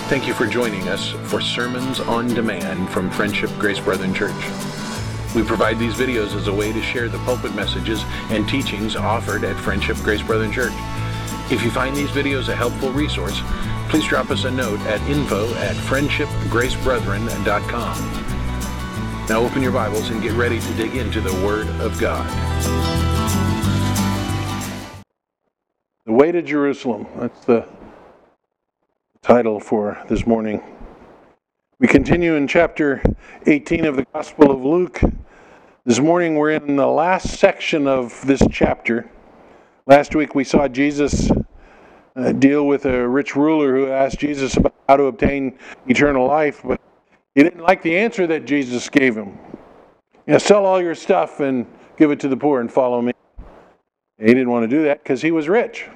Thank you for joining us for Sermons on Demand from Friendship Grace Brethren Church. We provide these videos as a way to share the pulpit messages and teachings offered at Friendship Grace Brethren Church. If you find these videos a helpful resource, please drop us a note at info@friendshipgracebrethren.com. Now open your Bibles and get ready to dig into the Word of God. The Way to Jerusalem. That's the title for this morning. We continue in chapter 18 of the Gospel of Luke. This morning we're in the last section of this chapter. Last week we saw Jesus deal with a rich ruler who asked Jesus about how to obtain eternal life, but he didn't like the answer that Jesus gave him. Sell all your stuff and give it to the poor and follow me. He didn't want to do that because he was rich.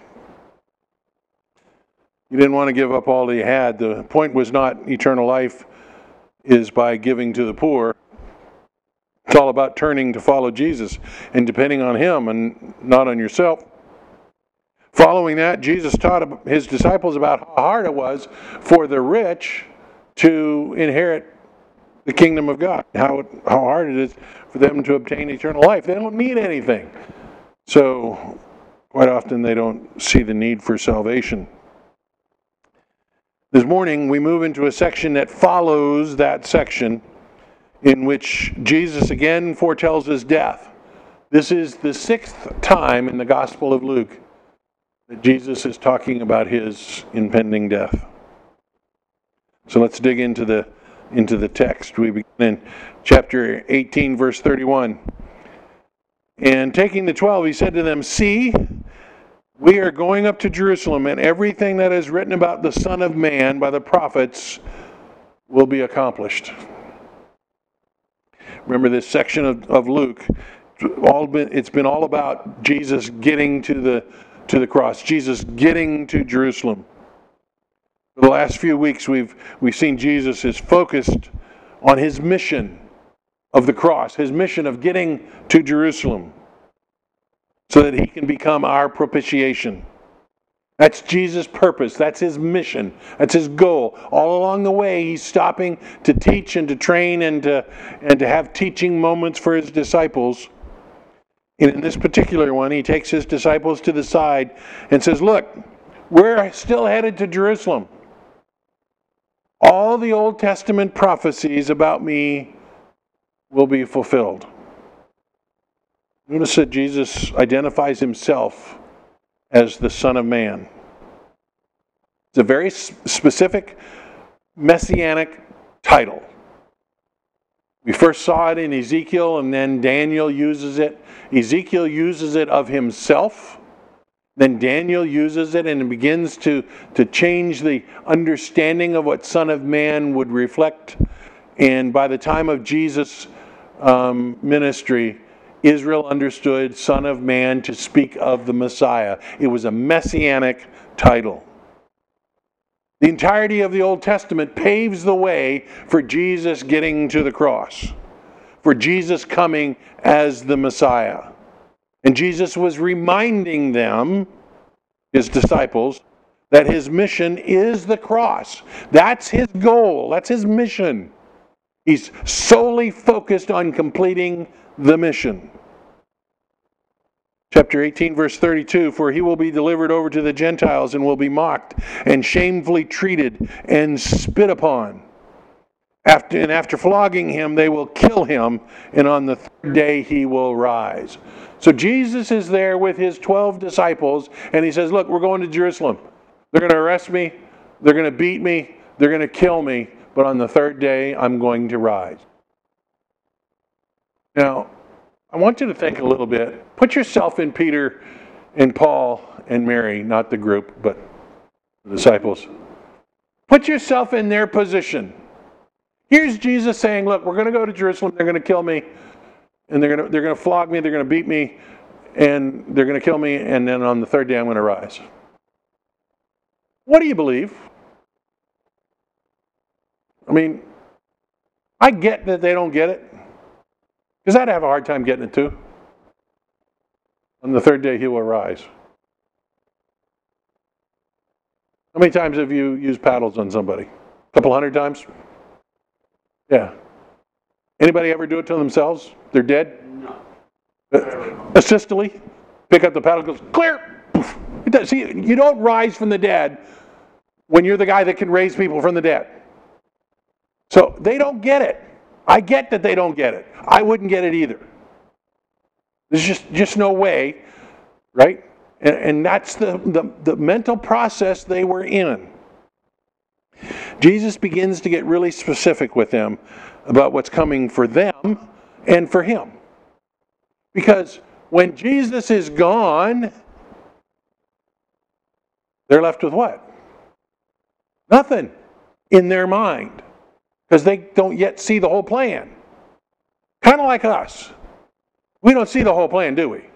He didn't want to give up all he had. The point was not eternal life is by giving to the poor. It's all about turning to follow Jesus and depending on Him and not on yourself. Following that, Jesus taught His disciples about how hard it was for the rich to inherit the kingdom of God. How hard it is for them to obtain eternal life. They don't need anything. So, quite often they don't see the need for salvation. This morning, we move into a section that follows that section in which Jesus again foretells His death. This is the 6th time in the Gospel of Luke that Jesus is talking about His impending death. So let's dig into the text. We begin in chapter 18, verse 31. And taking the 12, He said to them, "See, we are going up to Jerusalem, and everything that is written about the Son of Man by the prophets will be accomplished." Remember this section of Luke, it's been all about Jesus getting to the cross, Jesus getting to Jerusalem. For the last few weeks, we've seen Jesus is focused on His mission of the cross, His mission of getting to Jerusalem, so that He can become our propitiation. That's Jesus' purpose. That's His mission. That's His goal. All along the way, He's stopping to teach and to train and to have teaching moments for His disciples. And in this particular one, He takes His disciples to the side and says, "Look, we're still headed to Jerusalem. All the Old Testament prophecies about me will be fulfilled." Notice that Jesus identifies Himself as the Son of Man. It's a very specific messianic title. We first saw it in Ezekiel, and then Daniel uses it. Ezekiel uses it of himself. Then Daniel uses it and begins to change the understanding of what Son of Man would reflect. And by the time of Jesus' ministry, Israel understood Son of Man to speak of the Messiah. It was a messianic title. The entirety of the Old Testament paves the way for Jesus getting to the cross, for Jesus coming as the Messiah. And Jesus was reminding them, His disciples, that His mission is the cross. That's His goal. That's His mission. He's solely focused on completing the mission. Chapter 18, verse 32, "For He will be delivered over to the Gentiles and will be mocked and shamefully treated and spit upon. After flogging Him, they will kill Him, and on the third day He will rise." So Jesus is there with His 12 disciples, and He says, "Look, we're going to Jerusalem. They're going to arrest me. They're going to beat me. They're going to kill me. But on the third day, I'm going to rise." Now, I want you to think a little bit. Put yourself in Peter and Paul and Mary, not the group, but the disciples. Put yourself in their position. Here's Jesus saying, "Look, we're going to go to Jerusalem. They're going to kill me, and they're going to flog me. They're going to beat me, and they're going to kill me. And then on the third day, I'm going to rise." What do you believe? I mean, I get that they don't get it, because I'd have a hard time getting it too. On the third day, He will rise. How many times have you used paddles on somebody? couple hundred times? Yeah. Anybody ever do it to themselves? They're dead? No. Asystole? Pick up the paddle, goes, clear! Poof. It does. See, you don't rise from the dead when you're the guy that can raise people from the dead. So they don't get it. I get that they don't get it. I wouldn't get it either. There's just no way, right? And that's the mental process they were in. Jesus begins to get really specific with them about what's coming for them and for him. Because when Jesus is gone, they're left with what? Nothing in their mind. Because they don't yet see the whole plan. Kind of like us. We don't see the whole plan, do we?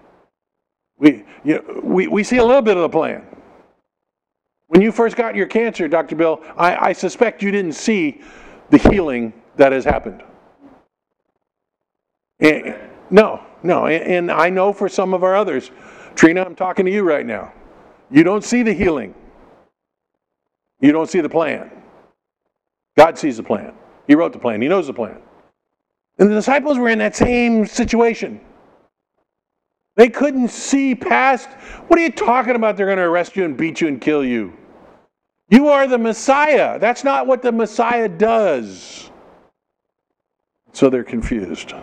We see a little bit of the plan. When you first got your cancer, Dr. Bill, I suspect you didn't see the healing that has happened. No. And I know for some of our others, Trina, I'm talking to you right now. You don't see the healing. You don't see the plan. God sees the plan. He wrote the plan. He knows the plan. And the disciples were in that same situation. They couldn't see past, what are you talking about? They're going to arrest you and beat you and kill you. You are the Messiah. That's not what the Messiah does. So they're confused.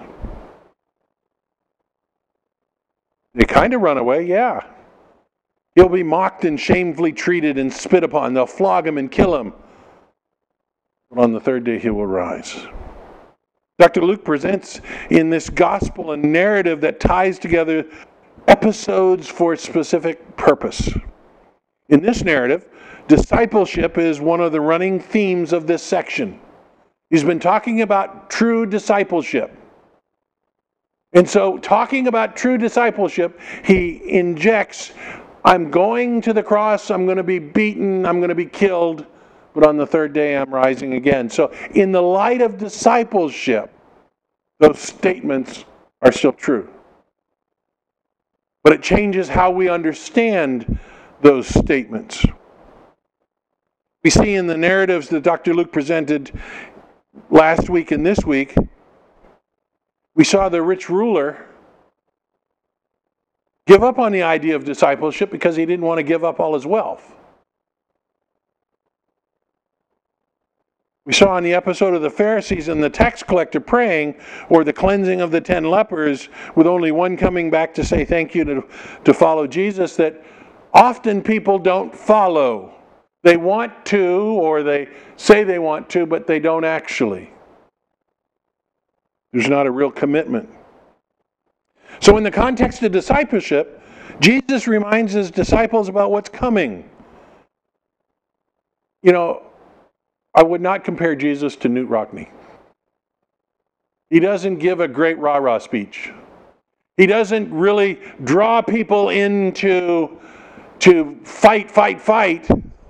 They kind of run away, yeah. He'll be mocked and shamefully treated and spit upon. They'll flog him and kill him. But on the third day he will rise. Dr. Luke presents in this gospel a narrative that ties together episodes for a specific purpose. In this narrative, discipleship is one of the running themes of this section. He's been talking about true discipleship. And so, talking about true discipleship, he injects, I'm going to the cross, I'm going to be beaten, I'm going to be killed, but on the third day I'm rising again. So, in the light of discipleship, those statements are still true. But it changes how we understand those statements. We see in the narratives that Dr. Luke presented last week and this week, we saw the rich ruler give up on the idea of discipleship because he didn't want to give up all his wealth. We saw in the episode of the Pharisees and the tax collector praying, or the cleansing of the 10 lepers, with only one coming back to say thank you to follow Jesus, that often people don't follow. They want to, or they say they want to, but they don't actually. There's not a real commitment. So in the context of discipleship, Jesus reminds his disciples about what's coming. You know, I would not compare Jesus to Knute Rockne. He doesn't give a great rah-rah speech. He doesn't really draw people into to fight,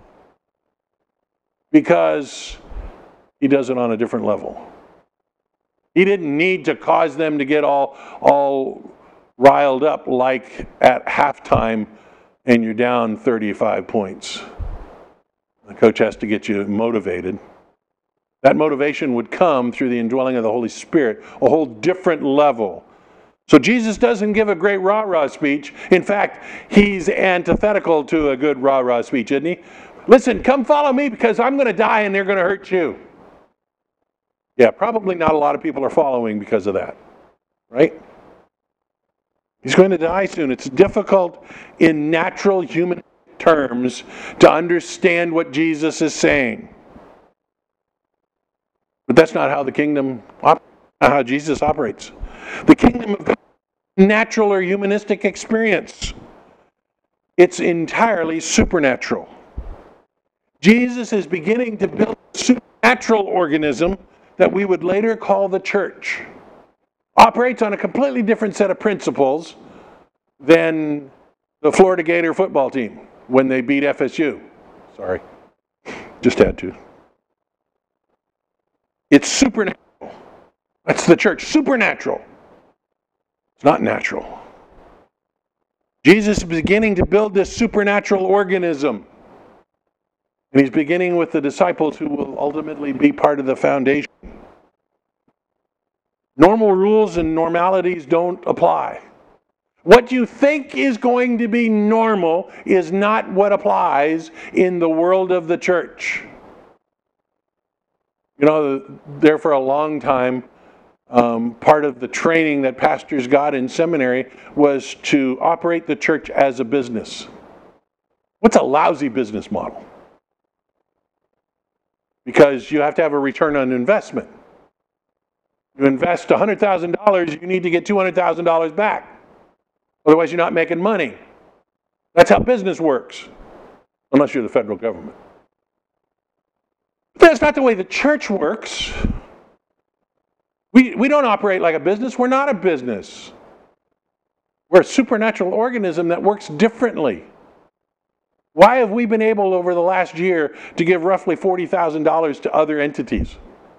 because he does it on a different level. He didn't need to cause them to get all riled up like at halftime and you're down 35 points. The coach has to get you motivated. That motivation would come through the indwelling of the Holy Spirit, a whole different level. So Jesus doesn't give a great rah-rah speech. In fact, he's antithetical to a good rah-rah speech, isn't he? Listen, come follow me because I'm going to die and they're going to hurt you. Yeah, probably not a lot of people are following because of that, right? He's going to die soon. It's difficult in natural human terms to understand what Jesus is saying. But that's not how the kingdom operates, not how Jesus operates. The kingdom of God is a natural or humanistic experience. It's entirely supernatural. Jesus is beginning to build a supernatural organism that we would later call the church. Operates on a completely different set of principles than the Florida Gator football team when they beat FSU. Sorry, just had to. It's supernatural. That's the church, supernatural. It's not natural. Jesus is beginning to build this supernatural organism. And he's beginning with the disciples who will ultimately be part of the foundation. Normal rules and normalities don't apply. What you think is going to be normal is not what applies in the world of the church. You know, there for a long time, part of the training that pastors got in seminary was to operate the church as a business. What's a lousy business model? Because you have to have a return on investment. You invest $100,000, you need to get $200,000 back. Otherwise, you're not making money. That's how business works, unless you're the federal government. But that's not the way the church works. We don't operate like a business. We're not a business. We're a supernatural organism that works differently. Why have we been able over the last year to give roughly $40,000 to other entities?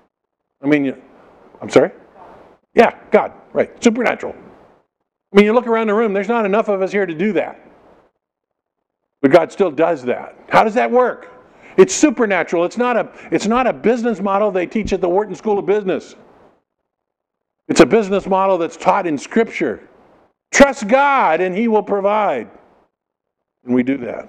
I'm sorry? Yeah, God, right. Supernatural. I mean, you look around the room, there's not enough of us here to do that. But God still does that. How does that work? It's supernatural. It's not a business model they teach at the Wharton School of Business. It's a business model that's taught in Scripture. Trust God and He will provide. And we do that.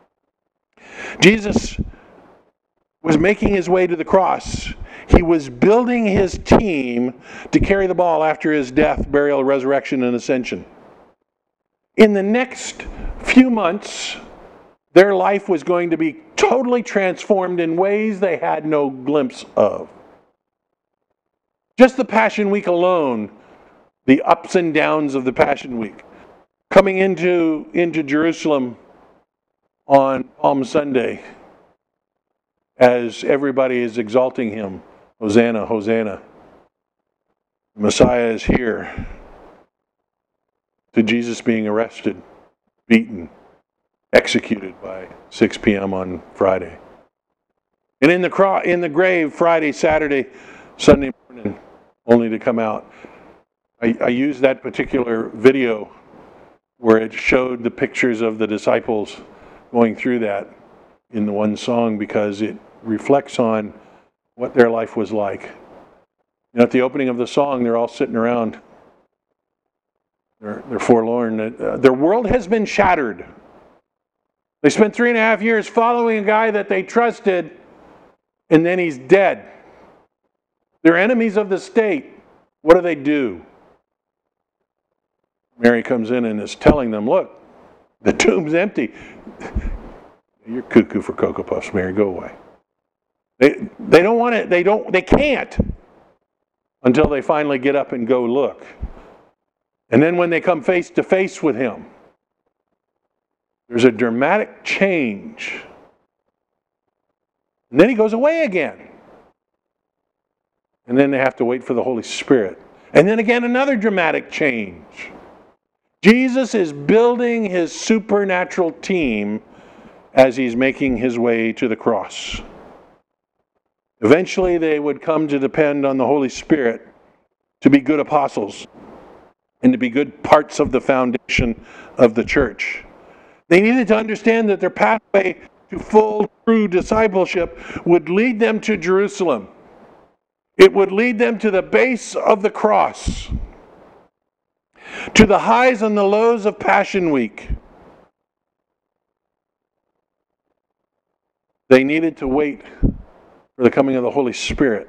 Jesus was making His way to the cross. He was building His team to carry the ball after His death, burial, resurrection, and ascension. In the next few months, their life was going to be totally transformed in ways they had no glimpse of. Just the Passion Week alone, the ups and downs of the Passion Week. Coming into Jerusalem on Palm Sunday, as everybody is exalting Him. Hosanna, Hosanna. The Messiah is here. To Jesus being arrested, beaten, executed by 6 p.m. on Friday. And in the grave, Friday, Saturday, Sunday morning, only to come out. I used that particular video where it showed the pictures of the disciples going through that in the one song because it reflects on what their life was like. And at the opening of the song, they're all sitting around. They're forlorn. Their world has been shattered. They spent 3.5 years following a guy that they trusted, and then he's dead. They're enemies of the state. What do? Mary comes in and is telling them, look, the tomb's empty. You're cuckoo for Cocoa Puffs, Mary. Go away. They don't want it. They can't until they finally get up and go look. And then when they come face to face with Him, there's a dramatic change. And then He goes away again. And then they have to wait for the Holy Spirit. And then again, another dramatic change. Jesus is building His supernatural team as He's making His way to the cross. Eventually, they would come to depend on the Holy Spirit to be good apostles and to be good parts of the foundation of the church. They needed to understand that their pathway to full, true discipleship would lead them to Jerusalem. It would lead them to the base of the cross, to the highs and the lows of Passion Week. They needed to wait for the coming of the Holy Spirit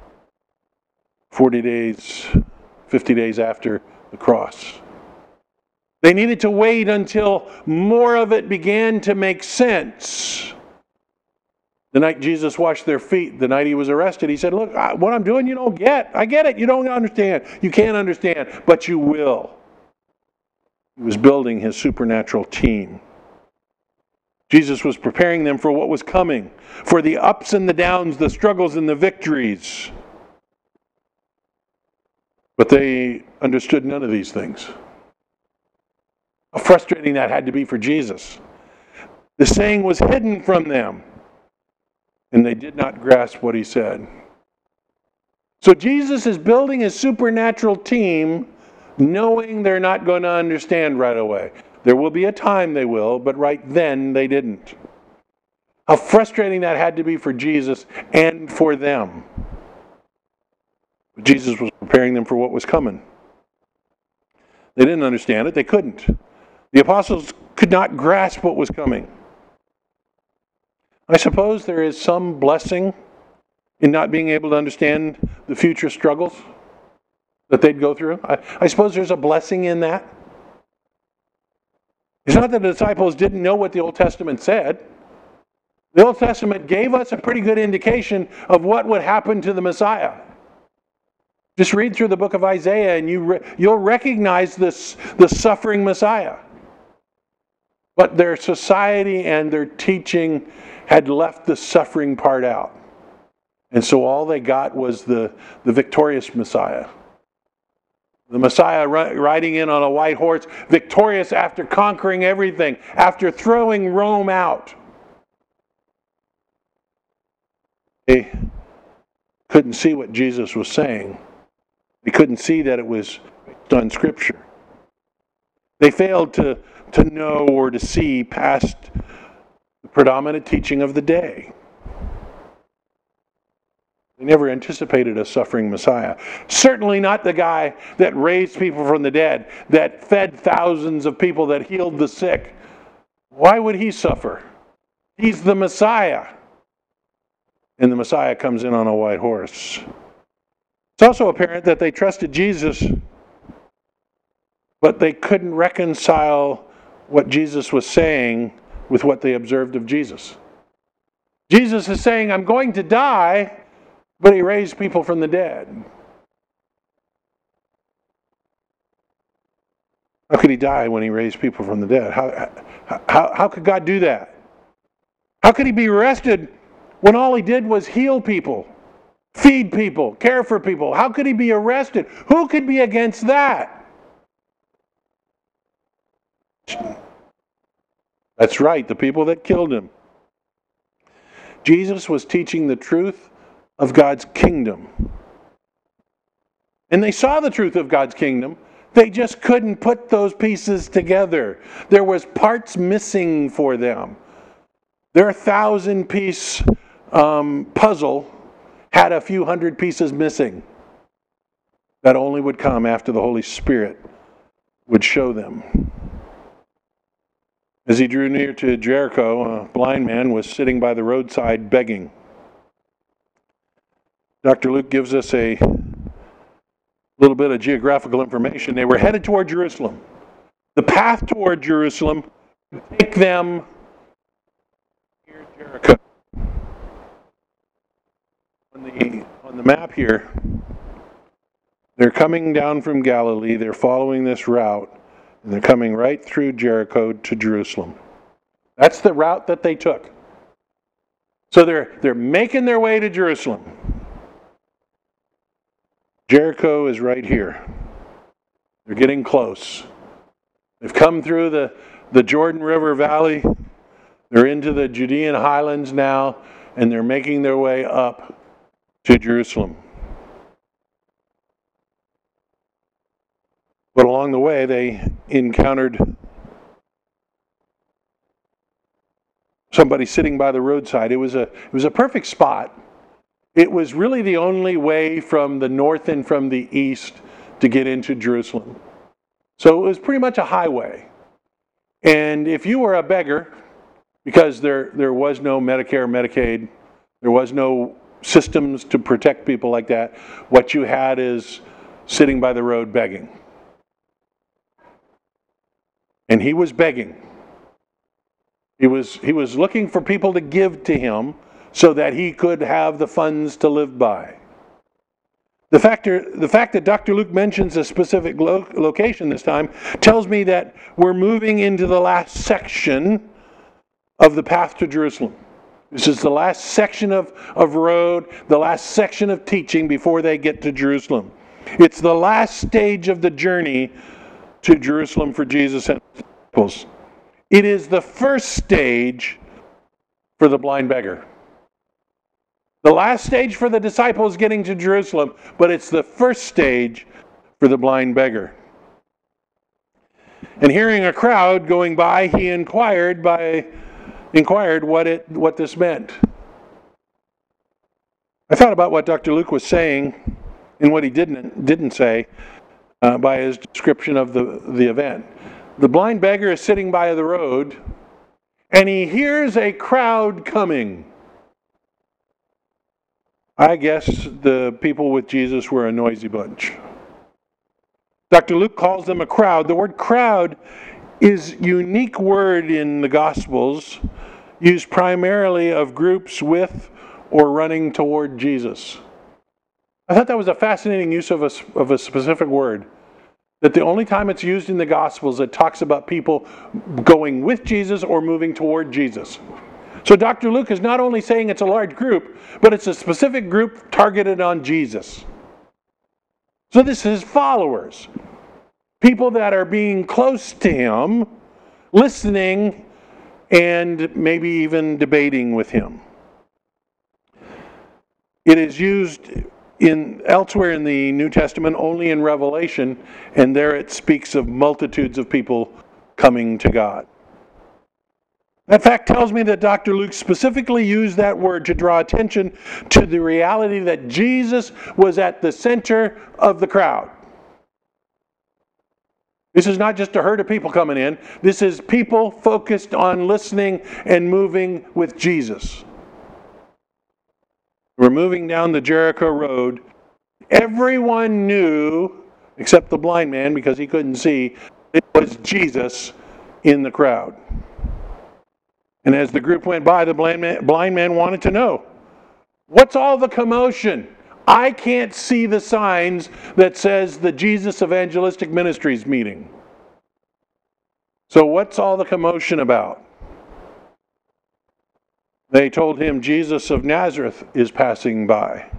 40 days, 50 days after the cross. They needed to wait until more of it began to make sense. The night Jesus washed their feet, the night He was arrested, He said, look, what I'm doing you don't get. I get it. You don't understand. You can't understand, but you will. He was building His supernatural team. Jesus was preparing them for what was coming, for the ups and the downs, the struggles and the victories. But they understood none of these things. How frustrating that had to be for Jesus. The saying was hidden from them, and they did not grasp what He said. So Jesus is building His supernatural team, knowing they're not going to understand right away. There will be a time they will, but right then they didn't. How frustrating that had to be for Jesus and for them. But Jesus was preparing them for what was coming. They didn't understand it. They couldn't. The apostles could not grasp what was coming. I suppose there is some blessing in not being able to understand the future struggles that they'd go through. I suppose there's a blessing in that. It's not that the disciples didn't know what the Old Testament said. The Old Testament gave us a pretty good indication of what would happen to the Messiah. Just read through the book of Isaiah and you'll recognize the suffering Messiah. But their society and their teaching had left the suffering part out. And so all they got was the victorious Messiah. The Messiah riding in on a white horse, victorious after conquering everything, after throwing Rome out. They couldn't see what Jesus was saying. They couldn't see that it was based on Scripture. They failed to know or to see past the predominant teaching of the day. They never anticipated a suffering Messiah. Certainly not the guy that raised people from the dead, that fed thousands of people, that healed the sick. Why would he suffer? He's the Messiah. And the Messiah comes in on a white horse. It's also apparent that they trusted Jesus, but they couldn't reconcile what Jesus was saying with what they observed of Jesus. Jesus is saying, I'm going to die, but he raised people from the dead. How could he die when he raised people from the dead? How could God do that? How could he be arrested when all he did was heal people, feed people, care for people? How could he be arrested? Who could be against that? That's right, the people that killed him. Jesus was teaching the truth of God's kingdom. And they saw the truth of God's kingdom. They just couldn't put those pieces together. There was parts missing for them. Their 1,000-piece puzzle had a few hundred pieces missing. That only would come after the Holy Spirit would show them. As he drew near to Jericho, a blind man was sitting by the roadside begging. Dr. Luke gives us a little bit of geographical information. They were headed toward Jerusalem. The path toward Jerusalem would take them near Jericho. On the map here, they're coming down from Galilee. They're following this route, and they're coming right through Jericho to Jerusalem. That's the route that they took. So they're making their way to Jerusalem. Jericho is right here. They're getting close. They've come through the Jordan River Valley. They're into the Judean highlands now, and they're making their way up to Jerusalem. But along the way, they encountered somebody sitting by the roadside. It was a perfect spot. It was really the only way from the north and from the east to get into Jerusalem. So it was pretty much a highway. And if you were a beggar, because there was no Medicare, Medicaid, there was no systems to protect people like that, what you had is sitting by the road begging. And he was begging. He was looking for people to give to him so that he could have the funds to live by. The fact that Dr. Luke mentions a specific location this time tells me that we're moving into the last section of the path to Jerusalem. This is the last section of road, the last section of teaching before they get to Jerusalem. It's the last stage of the journey to Jerusalem for Jesus and his disciples. It is the first stage for the blind beggar. The last stage for the disciples getting to Jerusalem, but it's the first stage for the blind beggar. And hearing a crowd going by, he inquired by inquired what this meant. I thought about what Dr. Luke was saying and what he didn't say by his description of the event. The blind beggar is sitting by the road, and he hears a crowd coming. I guess the people with Jesus were a noisy bunch. Dr. Luke calls them a crowd. The word crowd is a unique word in the Gospels, used primarily of groups with or running toward Jesus. I thought that was a fascinating use of a specific word. That the only time it's used in the Gospels, it talks about people going with Jesus or moving toward Jesus. So Dr. Luke is not only saying it's a large group, but it's a specific group targeted on Jesus. So this is followers. People that are being close to him, listening, and maybe even debating with him. It is used elsewhere in the New Testament, only in Revelation, and there it speaks of multitudes of people coming to God. That fact tells me that Dr. Luke specifically used that word to draw attention to the reality that Jesus was at the center of the crowd. This is not just a herd of people coming in. This is people focused on listening and moving with Jesus. We're moving down the Jericho road. Everyone knew, except the blind man because he couldn't see, it was Jesus in the crowd. And as the group went by, the blind man wanted to know, what's all the commotion? I can't see the signs that says the Jesus Evangelistic Ministries meeting. So what's all the commotion about? They told him Jesus of Nazareth is passing by.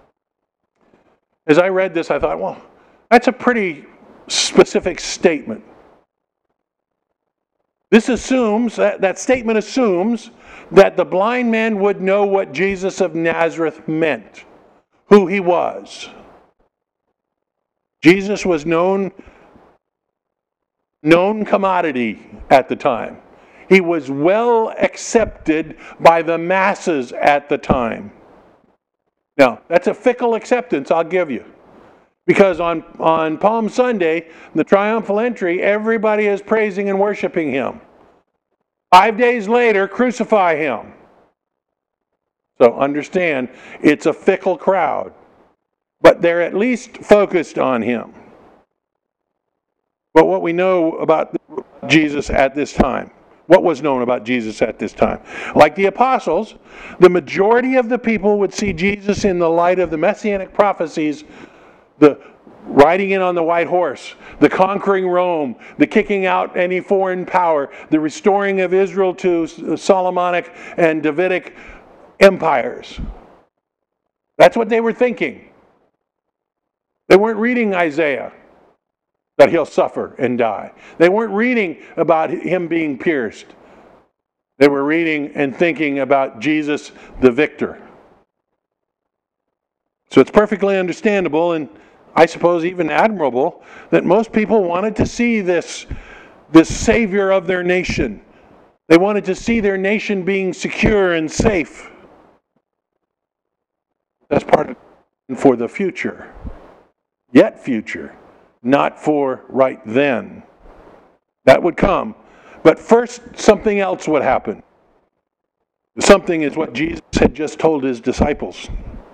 As I read this, I thought, well, that's a pretty specific statement. This assumes, that statement assumes that the blind man would know what Jesus of Nazareth meant, who he was. Jesus was known commodity at the time. He was well accepted by the masses at the time. Now, that's a fickle acceptance, I'll give you. Because on Palm Sunday, the triumphal entry, everybody is praising and worshiping him. 5 days later, crucify him. So understand, it's a fickle crowd. But they're at least focused on him. But what we know about Jesus at this time, what was known about Jesus at this time? Like the apostles, the majority of the people would see Jesus in the light of the messianic prophecies, the riding in on the white horse, the conquering Rome, the kicking out any foreign power, the restoring of Israel to Solomonic and Davidic empires. That's what they were thinking. They weren't reading Isaiah, that he'll suffer and die. They weren't reading about him being pierced. They were reading and thinking about Jesus the victor. So it's perfectly understandable, and I suppose even admirable, that most people wanted to see this savior of their nation. They wanted to see their nation being secure and safe. That's part of it for the future. Yet future. Not for right then. That would come. But first, something else would happen. Something is what Jesus had just told his disciples.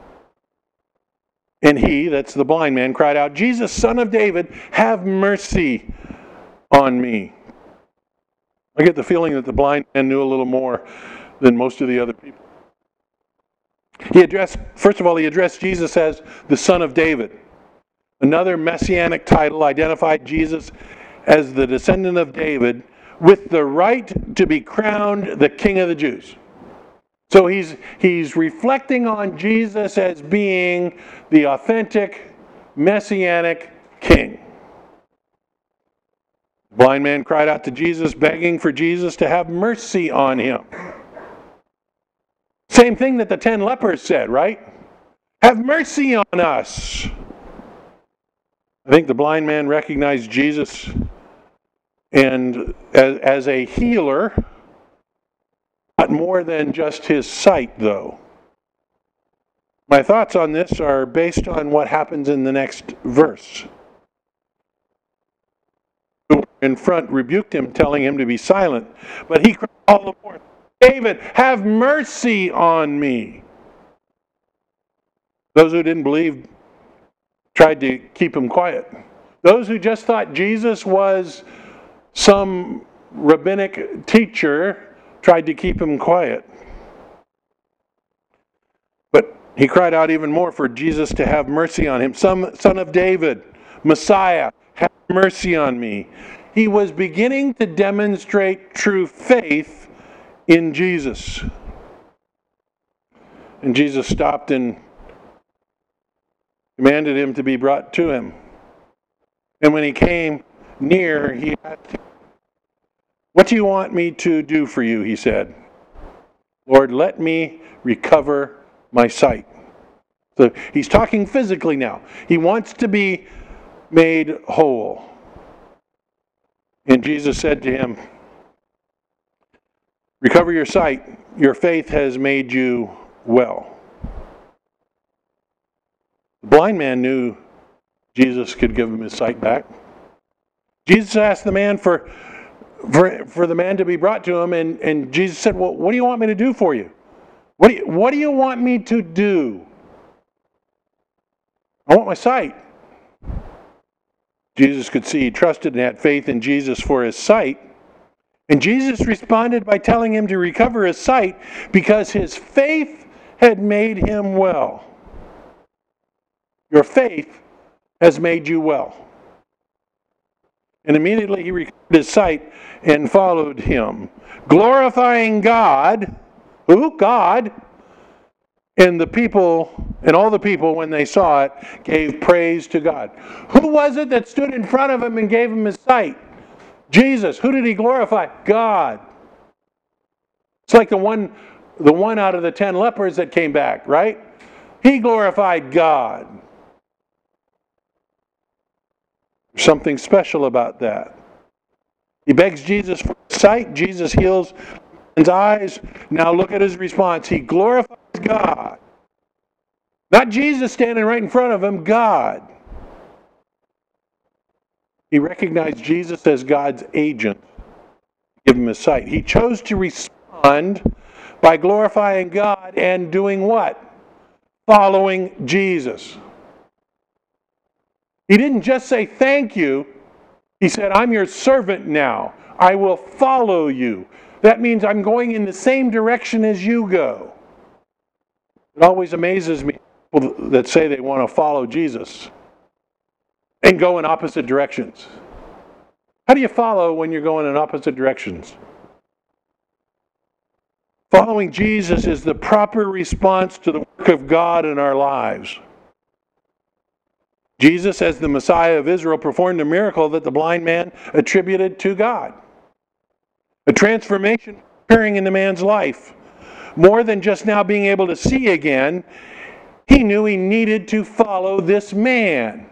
And he, that's the blind man, cried out, Jesus, Son of David, have mercy on me. I get the feeling that the blind man knew a little more than most of the other people. He addressed Jesus as the Son of David. Another messianic title identified Jesus as the descendant of David with the right to be crowned the King of the Jews. So he's reflecting on Jesus as being the authentic messianic king. The blind man cried out to Jesus, begging for Jesus to have mercy on him. Same thing that the 10 lepers said, right? Have mercy on us. I think the blind man recognized Jesus and as a healer, Not more than just his sight, though. My thoughts on this are based on what happens in the next verse. Who in front rebuked him, telling him to be silent. But he cried all the more, David, have mercy on me. Those who didn't believe tried to keep him quiet. Those who just thought Jesus was some rabbinic teacher tried to keep him quiet. But he cried out even more for Jesus to have mercy on him. Son of David, Messiah, have mercy on me. He was beginning to demonstrate true faith in Jesus. And Jesus stopped and commanded him to be brought to him. And when he came near, he asked him, what do you want me to do for you? He said, Lord, let me recover my sight. So he's talking physically now. He wants to be made whole. And Jesus said to him, recover your sight. Your faith has made you well. The blind man knew Jesus could give him his sight back. Jesus asked the man for the man to be brought to him, and Jesus said, well, what do you want me to do for you? What do you want me to do? I want my sight. Jesus could see he trusted and had faith in Jesus for his sight. And Jesus responded by telling him to recover his sight because his faith had made him well. Your faith has made you well. And immediately he recovered his sight and followed him, glorifying God. Who? God. And the people, and all the people, when they saw it, gave praise to God. Who was it that stood in front of him and gave him his sight? Jesus. Who did he glorify? God. It's like the one out of the 10 lepers that came back, right? He glorified God. There's something special about that. He begs Jesus for sight. Jesus heals his eyes. Now look at his response. He glorifies God. Not Jesus standing right in front of him, God. He recognized Jesus as God's agent to give him his sight. He chose to respond by glorifying God and doing what? Following Jesus. He didn't just say thank you. He said, I'm your servant now. I will follow you. That means I'm going in the same direction as you go. It always amazes me, people that say they want to follow Jesus and go in opposite directions. How do you follow when you're going in opposite directions? Following Jesus is the proper response to the work of God in our lives. Jesus, as the Messiah of Israel, performed a miracle that the blind man attributed to God. A transformation occurring in the man's life. More than just now being able to see again, he knew he needed to follow this man.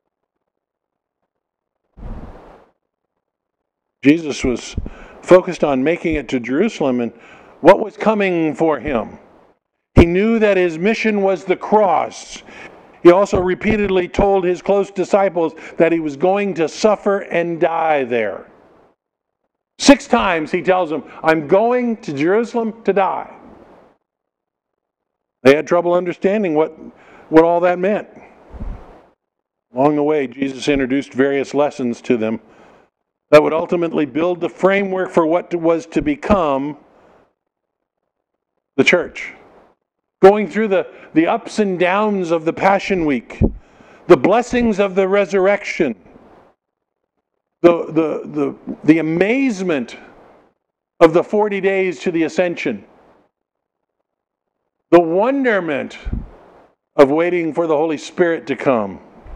Jesus was focused on making it to Jerusalem and what was coming for him. He knew that his mission was the cross. He also repeatedly told his close disciples that he was going to suffer and die there. 6 times he tells them, I'm going to Jerusalem to die. They had trouble understanding what all that meant. Along the way, Jesus introduced various lessons to them that would ultimately build the framework for what was to become the church. Going through the ups and downs of the Passion Week, the blessings of the resurrection, the amazement of the 40 days to the ascension, the wonderment of waiting for the Holy Spirit to come.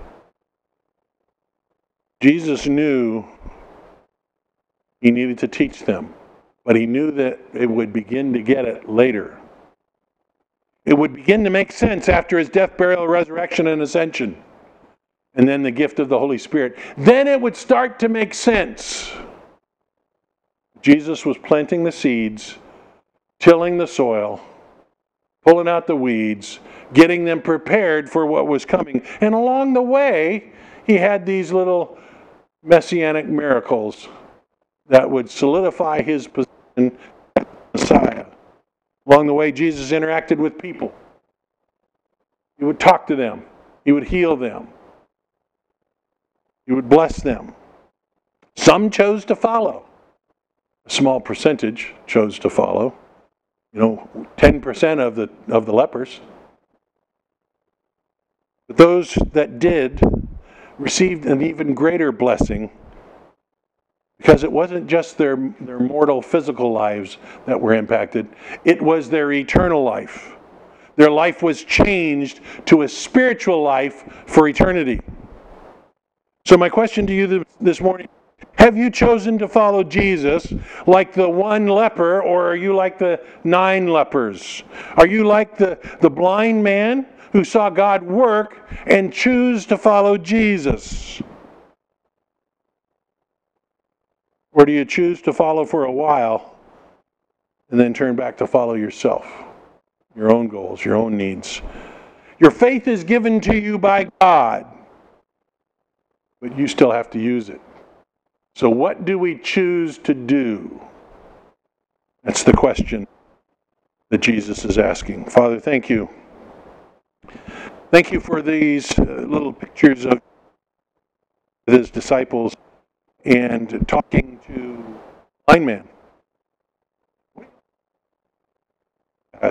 Jesus knew he needed to teach them, but he knew that it would begin to get it later. It would begin to make sense after his death, burial, resurrection, and ascension. And then the gift of the Holy Spirit. Then it would start to make sense. Jesus was planting the seeds tilling the soil, pulling out the weeds, getting them prepared for what was coming. And along the way, he had these little messianic miracles that would solidify his position as Messiah. Along the way, Jesus interacted with people. He would talk to them. He would heal them. He would bless them. Some chose to follow. A small percentage chose to follow. 10% of the lepers. But those that did received an even greater blessing, because it wasn't just their mortal physical lives that were impacted, it was their eternal life. Their life was changed to a spiritual life for eternity. So my question to you this morning, have you chosen to follow Jesus like the one leper, or are you like the 9 lepers? Are you like the blind man who saw God work and choose to follow Jesus? Or do you choose to follow for a while and then turn back to follow yourself, your own goals, your own needs? Your faith is given to you by God, but you still have to use it. So what do we choose to do? That's the question that Jesus is asking. Father, thank you. Thank you for these little pictures of his disciples and talking to the blind man. I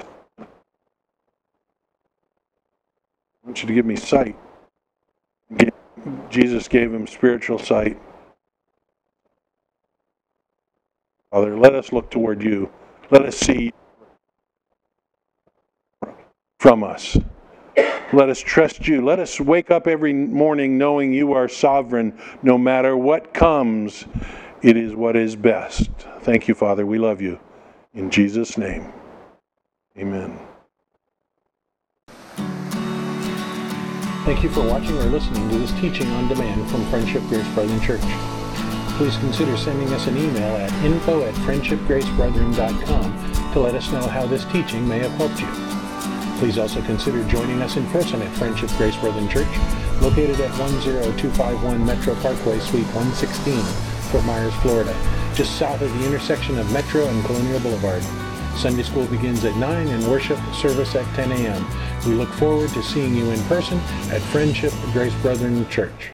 want you to give me sight. Jesus gave him spiritual sight. Father, let us look toward you. Let us see from us. Let us trust you. Let us wake up every morning knowing you are sovereign. No matter what comes, it is what is best. Thank you, Father. We love you. In Jesus' name, amen. Thank you for watching or listening to this teaching on demand from Friendship Grace Brethren Church. Please consider sending us an email at info@friendshipgracebrethren.com to let us know how this teaching may have helped you. Please also consider joining us in person at Friendship Grace Brethren Church, located at 10251 Metro Parkway, Suite 116, Fort Myers, Florida, just south of the intersection of Metro and Colonial Boulevard. Sunday school begins at 9 and worship service at 10 a.m. We look forward to seeing you in person at Friendship Grace Brethren Church.